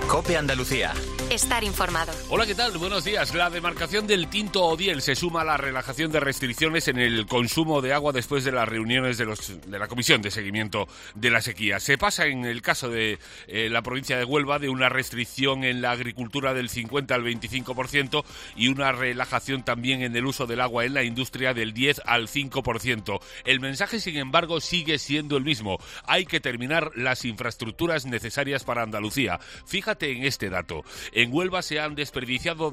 COPE Andalucía. Estar informado. Hola, ¿qué tal? Buenos días. La demarcación del Tinto Odiel se suma a la relajación de restricciones en el consumo de agua después de las reuniones de la Comisión de Seguimiento de la Sequía. Se pasa, en el caso de la provincia de Huelva, de una restricción en la agricultura del 50 al 25% y una relajación también en el uso del agua en la industria del 10 al 5%. El mensaje, sin embargo, sigue siendo el mismo. Hay que terminar las infraestructuras necesarias para Andalucía. Fíjate en este dato. En Huelva se han desperdiciado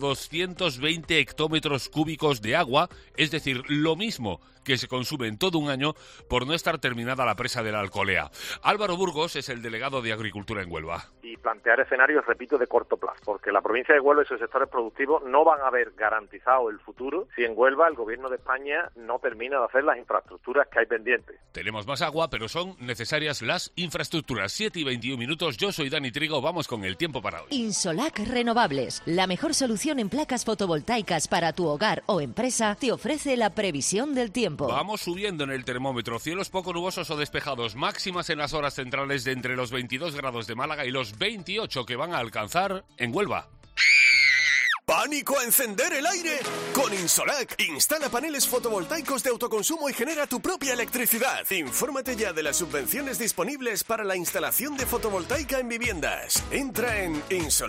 220 hectómetros cúbicos de agua, es decir, lo mismo que se consume en todo un año por no estar terminada la presa de la Alcolea. Álvaro Burgos es el delegado de Agricultura en Huelva. Y plantear escenarios, repito, de corto plazo, porque la provincia de Huelva y sus sectores productivos no van a ver garantizado el futuro si en Huelva el gobierno de España no termina de hacer las infraestructuras que hay pendientes. Tenemos más agua, pero son necesarias las infraestructuras. 7:21. Yo soy Dani Trigo, vamos con el tiempo para hoy. Insolac Renovables, la mejor solución en placas fotovoltaicas para tu hogar o empresa, te ofrece la previsión del tiempo. Vamos subiendo en el termómetro. Cielos poco nubosos o despejados. Máximas en las horas centrales de entre los 22 grados de Málaga y los 28 que van a alcanzar en Huelva. ¡Pánico a encender el aire! Con Insolac, instala paneles fotovoltaicos de autoconsumo y genera tu propia electricidad. Infórmate ya de las subvenciones disponibles para la instalación de fotovoltaica en viviendas. Entra en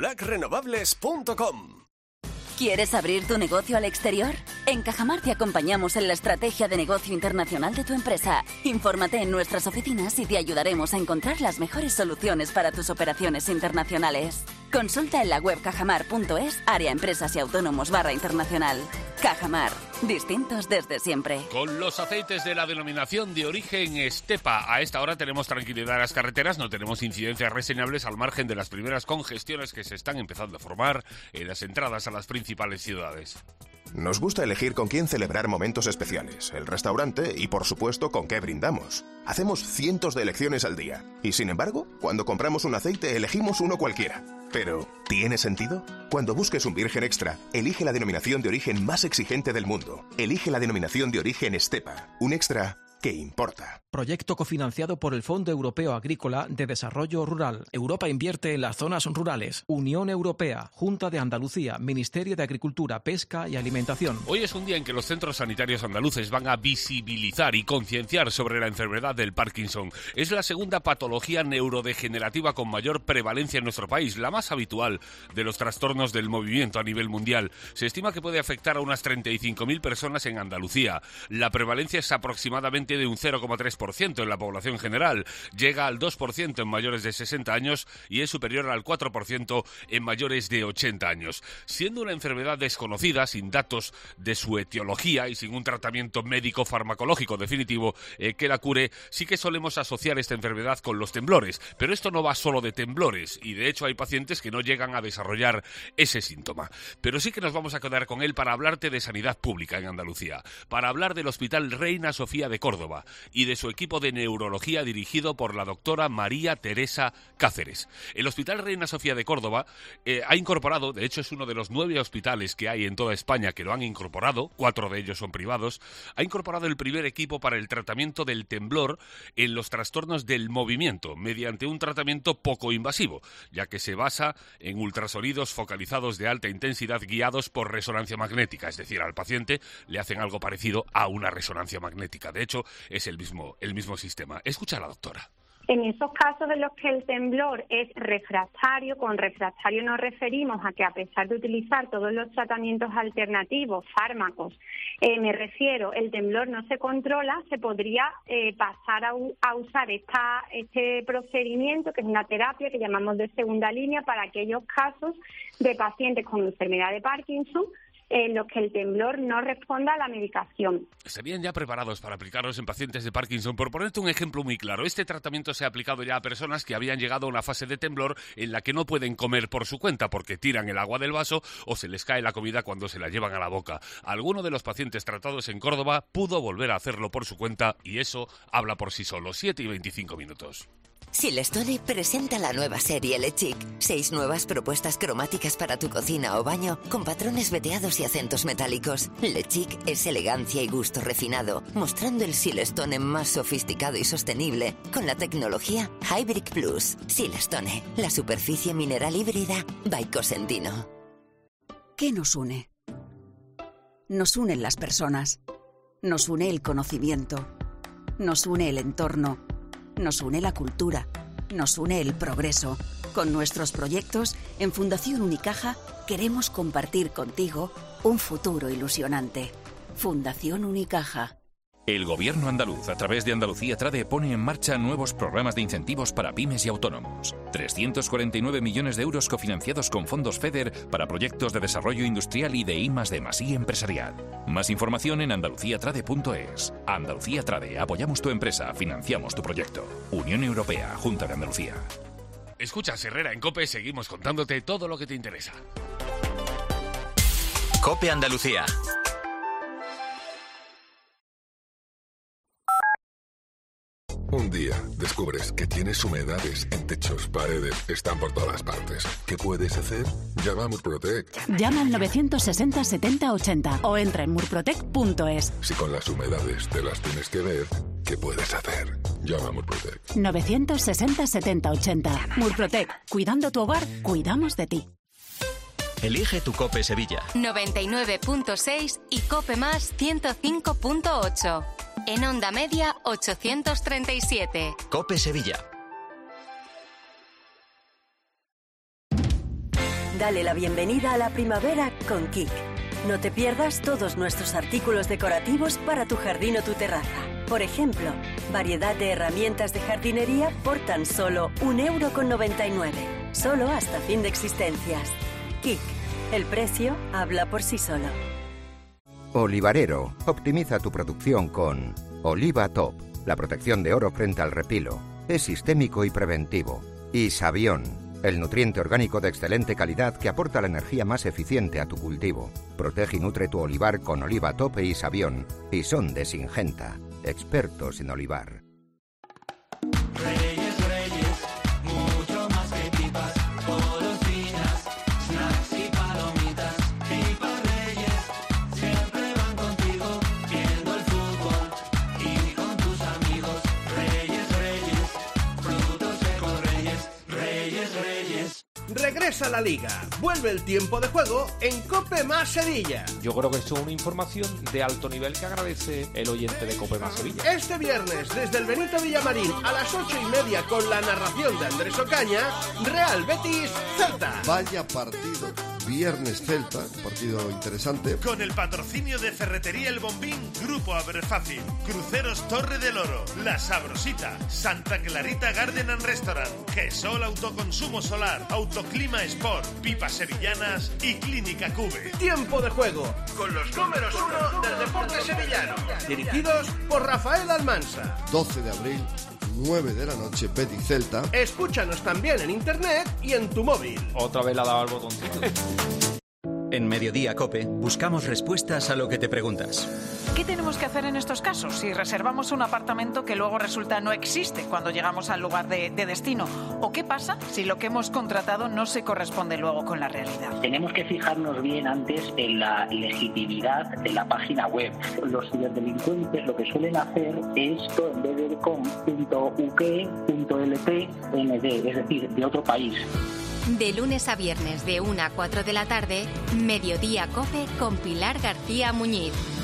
insolacrenovables.com. ¿Quieres abrir tu negocio al exterior? En Cajamar te acompañamos en la estrategia de negocio internacional de tu empresa. Infórmate en nuestras oficinas y te ayudaremos a encontrar las mejores soluciones para tus operaciones internacionales. Consulta en la web cajamar.es, área empresas y autónomos /internacional. Cajamar, distintos desde siempre. Con los aceites de la denominación de origen Estepa. A esta hora tenemos tranquilidad en las carreteras, no tenemos incidencias reseñables al margen de las primeras congestiones que se están empezando a formar en las entradas a las principales ciudades. Nos gusta elegir con quién celebrar momentos especiales, el restaurante y, por supuesto, con qué brindamos. Hacemos cientos de elecciones al día y, sin embargo, cuando compramos un aceite elegimos uno cualquiera. Pero, ¿tiene sentido? Cuando busques un virgen extra, elige la denominación de origen más exigente del mundo. Elige la denominación de origen Estepa, un extra que importa. Proyecto cofinanciado por el Fondo Europeo Agrícola de Desarrollo Rural. Europa invierte en las zonas rurales. Unión Europea, Junta de Andalucía, Ministerio de Agricultura, Pesca y Alimentación. Hoy es un día en que los centros sanitarios andaluces van a visibilizar y concienciar sobre la enfermedad del Parkinson. Es la segunda patología neurodegenerativa con mayor prevalencia en nuestro país, la más habitual de los trastornos del movimiento a nivel mundial. Se estima que puede afectar a unas 35.000 personas en Andalucía. La prevalencia es aproximadamente de un 0,3% en la población general, llega al 2% en mayores de 60 años y es superior al 4% en mayores de 80 años. Siendo una enfermedad desconocida, sin datos de su etiología y sin un tratamiento médico farmacológico definitivo que la cure, sí que solemos asociar esta enfermedad con los temblores, pero esto no va solo de temblores y de hecho hay pacientes que no llegan a desarrollar ese síntoma. Pero sí que nos vamos a quedar con él para hablarte de sanidad pública en Andalucía, para hablar del Hospital Reina Sofía de Córdoba y de su equipo de neurología dirigido por la doctora María Teresa Cáceres. El Hospital Reina Sofía de Córdoba ha incorporado, de hecho es uno de los 9 hospitales que hay en toda España que lo han incorporado, 4 de ellos son privados, ha incorporado el primer equipo para el tratamiento del temblor en los trastornos del movimiento, mediante un tratamiento poco invasivo, ya que se basa en ultrasonidos focalizados de alta intensidad guiados por resonancia magnética, es decir, al paciente le hacen algo parecido a una resonancia magnética. De hecho, es el mismo sistema. Escucha a la doctora. En esos casos en los que el temblor es refractario, con refractario nos referimos a que a pesar de utilizar todos los tratamientos alternativos, fármacos, me refiero, el temblor no se controla, se podría pasar a usar este procedimiento, que es una terapia que llamamos de segunda línea, para aquellos casos de pacientes con enfermedad de Parkinson, en los que el temblor no responda a la medicación. Estarían ya preparados para aplicarlos en pacientes de Parkinson. Por ponerte un ejemplo muy claro, este tratamiento se ha aplicado ya a personas que habían llegado a una fase de temblor en la que no pueden comer por su cuenta porque tiran el agua del vaso o se les cae la comida cuando se la llevan a la boca. Alguno de los pacientes tratados en Córdoba pudo volver a hacerlo por su cuenta y eso habla por sí solo. 7:25. Silestone presenta la nueva serie Le Chic. 6 nuevas propuestas cromáticas para tu cocina o baño con patrones veteados y acentos metálicos. Le Chic es elegancia y gusto refinado, mostrando el Silestone más sofisticado y sostenible con la tecnología Hybrid Plus. Silestone, la superficie mineral híbrida by Cosentino. ¿Qué nos une? Nos unen las personas. Nos une el conocimiento. Nos une el entorno. Nos une la cultura, nos une el progreso. Con nuestros proyectos, en Fundación Unicaja, queremos compartir contigo un futuro ilusionante. Fundación Unicaja. El Gobierno andaluz, a través de Andalucía Trade, pone en marcha nuevos programas de incentivos para pymes y autónomos. 349 millones de euros cofinanciados con fondos FEDER para proyectos de desarrollo industrial y de I+D+I empresarial. Más información en andaluciatrade.es. Andalucía Trade, apoyamos tu empresa, financiamos tu proyecto. Unión Europea, Junta de Andalucía. Escuchas Herrera en COPE, seguimos contándote todo lo que te interesa. COPE Andalucía. Un día descubres que tienes humedades en techos, paredes, están por todas partes. ¿Qué puedes hacer? Llama a Murprotec. Llama al 960 70 80 o entra en murprotec.es. Si con las humedades te las tienes que ver, ¿qué puedes hacer? Llama a Murprotec. 960 70 80. Murprotec. Cuidando tu hogar, cuidamos de ti. Elige tu COPE Sevilla. 99.6 y COPE Más 105.8. En onda media 837. COPE Sevilla. Dale la bienvenida a la primavera con Kik. No te pierdas todos nuestros artículos decorativos para tu jardín o tu terraza. Por ejemplo, variedad de herramientas de jardinería por tan solo 1,99 €. Solo hasta fin de existencias. Kik. El precio habla por sí solo. Olivarero. Optimiza tu producción con Oliva Top. La protección de oro frente al repilo. Es sistémico y preventivo. Y Savión. El nutriente orgánico de excelente calidad que aporta la energía más eficiente a tu cultivo. Protege y nutre tu olivar con Oliva Top y Savión. Y son de Singenta. Expertos en olivar. Regresa la Liga. Vuelve el tiempo de juego en COPE Más Sevilla. Yo creo que esto es una información de alto nivel que agradece el oyente de COPE Más Sevilla. Este viernes, desde el Benito Villamarín a las 8:30, con la narración de Andrés Ocaña, Real Betis Celta. Vaya partido. Viernes Celta, partido interesante. Con el patrocinio de Ferretería El Bombín, Grupo Aberfácil, Cruceros Torre del Oro, La Sabrosita, Santa Clarita Garden and Restaurant, Gesol Autoconsumo Solar, Autoclima Sport, Pipas Sevillanas y Clínica Cube. Tiempo de juego con los números 1 del deporte sevillano. Dirigidos por Rafael Almansa. 12 de abril, 9 de la noche, Betis Celta. Escúchanos también en internet y en tu móvil. Otra vez le ha dado al botoncito. En Mediodía COPE buscamos respuestas a lo que te preguntas. ¿Qué tenemos que hacer en estos casos si reservamos un apartamento que luego resulta no existe cuando llegamos al lugar de destino? ¿O qué pasa si lo que hemos contratado no se corresponde luego con la realidad? Tenemos que fijarnos bien antes en la legitimidad de la página web. Los ciberdelincuentes lo que suelen hacer es, en vez de con .uk.lpnd, es decir, de otro país. De lunes a viernes de 1 a 4 de la tarde, Mediodía COPE con Pilar García Muñiz.